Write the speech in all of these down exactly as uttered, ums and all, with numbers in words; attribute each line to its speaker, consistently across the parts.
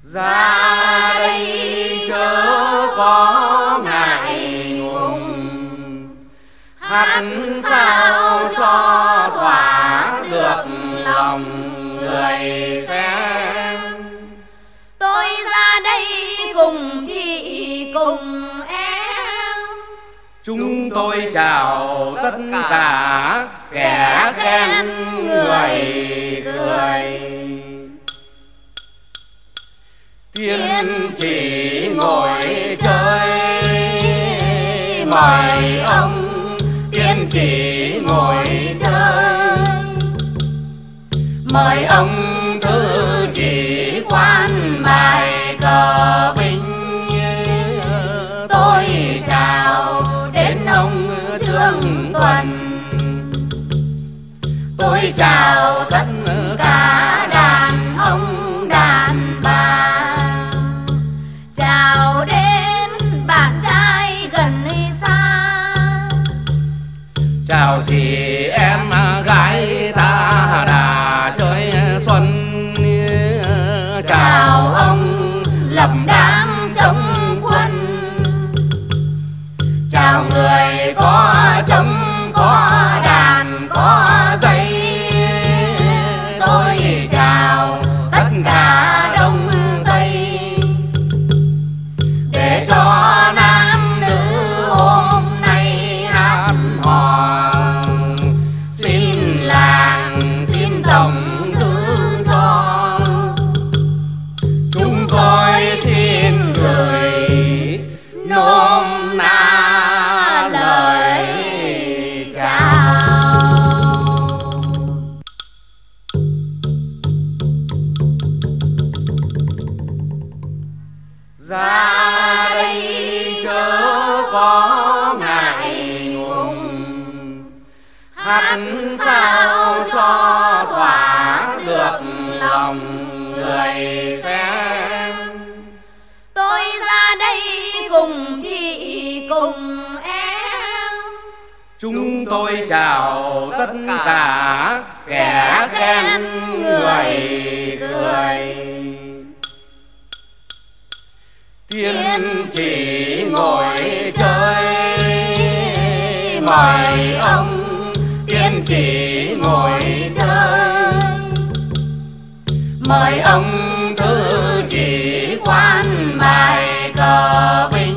Speaker 1: Ra đây chớ có ngại ngùng, hát sao cho thỏa được lòng người xem.
Speaker 2: Tôi ra đây cùng chị cùng em,
Speaker 1: chúng tôi chào tất cả kẻ khen người cười. Tiên chỉ ngồi chơi mời ông, tiên chỉ ngồi chơi mời ông thư chỉ quan bài cờ binh. Tôi chào đến ông Trương Tuần, tôi chào tất cả đàn ông đàn bà,
Speaker 2: chào đến bạn trai gần xa,
Speaker 1: chào chị em gái ta đà chơi xuân. Chào ông lập đám chống quân, chào người có trống có đàn có dây. Tôi chào tất cả đông tây, để cho nam nữ hôm nay hát hò. Xin làng xin tổng thư cho, chúng tôi xin gửi nôm na lời chào. Ra đây chớ có ngại ngùng, hát sao cho thỏa được lòng người xem.
Speaker 2: tôi ra đây cùng chị cùng em,
Speaker 1: chúng tôi chào tất cả kẻ khen người cười. Tiên chỉ ngồi chơi mời ông, tiên chỉ ngồi chơi mời ông thư chỉ quan bài cờ binh.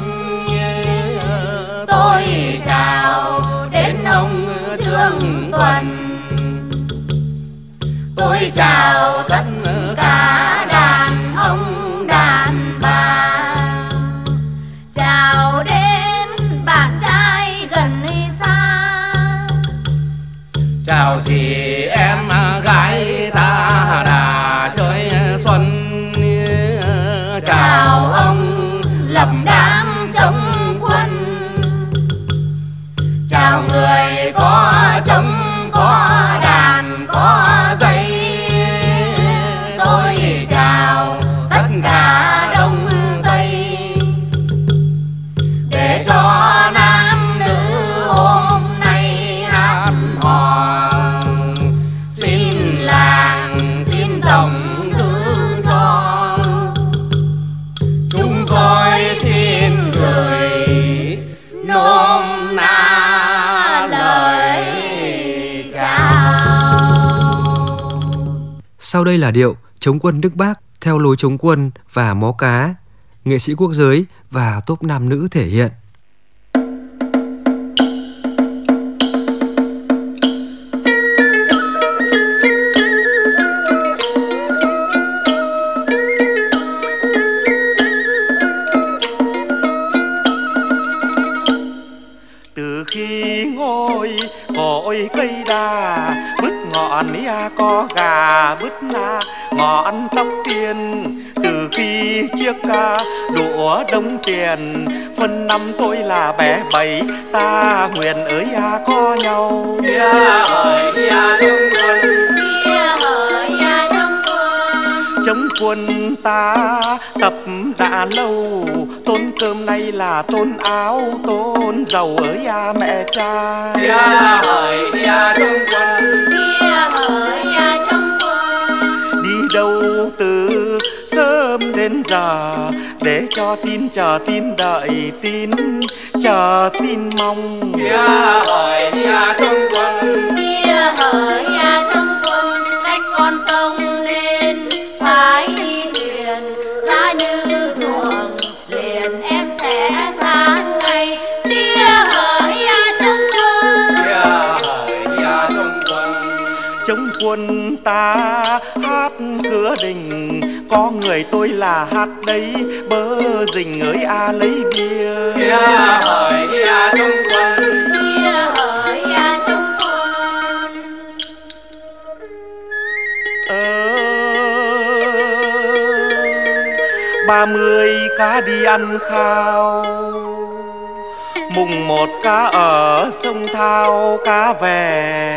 Speaker 1: Tôi chào đến ông Trương Tuần, tôi chào tất cả đàn ông đàn bà,
Speaker 2: chào đến bạn trai gần xa,
Speaker 1: chào chị em gái ta đà chơi xuân. Chào ông lập đám chống quân, chào người có trống có đàn có dây. Tôi chào tất cả đông tây, để cho nam nữ hôm nay hát hò. Xin làng xin tổng thư cho, chúng tôi xin gửi nôm na lời chào.
Speaker 3: Sau đây là điệu Chống quân Đức Bác theo lối chống quân và mó cá, nghệ sĩ quốc giới và tốp nam nữ thể hiện.
Speaker 4: Từ khi ngồi cội cây đà, bứt ngọn ia có gà bứt na ngọn tóc tiên. Từ khi chiếc ca đũa đông tiền, phân năm tôi là bé bảy, ta nguyện ơi ya có nhau.
Speaker 1: Ya hỡi ya chống quân,
Speaker 2: Bia hỡi ya chống quân,
Speaker 4: chống quân ta tập đã lâu, tôn cơm nay là tôn áo tôn dầu ơi ya mẹ cha.
Speaker 1: Ya hỡi ya chống quân,
Speaker 2: bia hỡi ya chống quân,
Speaker 4: đi đâu từ sớm đến đến giờ để cho tin chờ tin đợi tin chờ tin mong.
Speaker 1: Kia hỡi nhà trong quân,
Speaker 2: Kia hỡi nhà trong quân, cách con sông nên phải đi thuyền ra như ruộng liền em sẽ sáng ngày. Kia hỡi nhà trong quân,
Speaker 1: kia hỡi nhà trong quân.
Speaker 4: Trong quân ta hát cửa đình, có người tôi là hát đấy bơ rình ơi a lấy bia.
Speaker 1: Kia hỡi nhà trong quân,
Speaker 2: kia hỡi nhà trong quân.
Speaker 4: Ờ, ba mươi cá đi ăn khao, mùng một cá ở sông Thao cá về,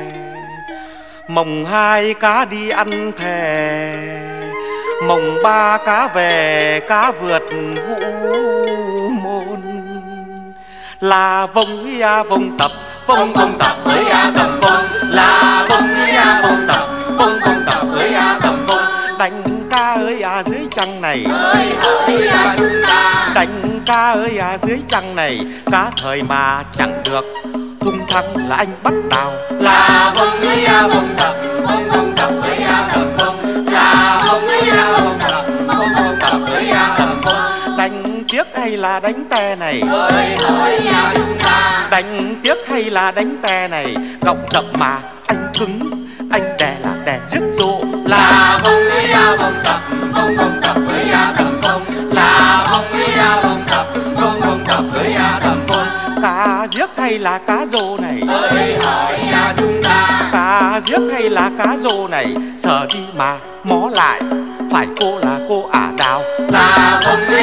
Speaker 4: mồng hai cá đi ăn thè, mồng ba cá về cá vượt vũ môn. Là vông ya vông tập,
Speaker 1: Vông vông tập với a cầm vông, là vông a vông tập, vông vông tập với a cầm vông.
Speaker 4: đánh ca ơi à dưới trăng này,
Speaker 2: Ơi hỡi nhà chúng ta,
Speaker 4: đánh ca ơi à dưới trăng này. Cá thời mà chẳng được thung thăng là anh bắt đào.
Speaker 1: Là vông a vông tập, vông vông tập với a cầm vông, là vông a vông tập, vông vông tập với a cầm vông.
Speaker 4: Đánh tiếc hay là đánh te này,
Speaker 1: Ơi hỡi nhà chúng ta,
Speaker 4: đánh tiếc hay là đánh te này. Gọng rậm mà anh cứng, anh đè là đè rước rộ.
Speaker 1: là vông a vông tập, vông vông tập với a cầm vông, là vông a vông tập, vông vông tập với a cầm vông.
Speaker 4: Cá giếc hay là cá rô này,
Speaker 1: Ơi hỡi nhà chúng ta,
Speaker 4: cá giếc hay là cá rô này. Sợ đi mà mó lại, phải cô là cô ả đào.
Speaker 1: là vông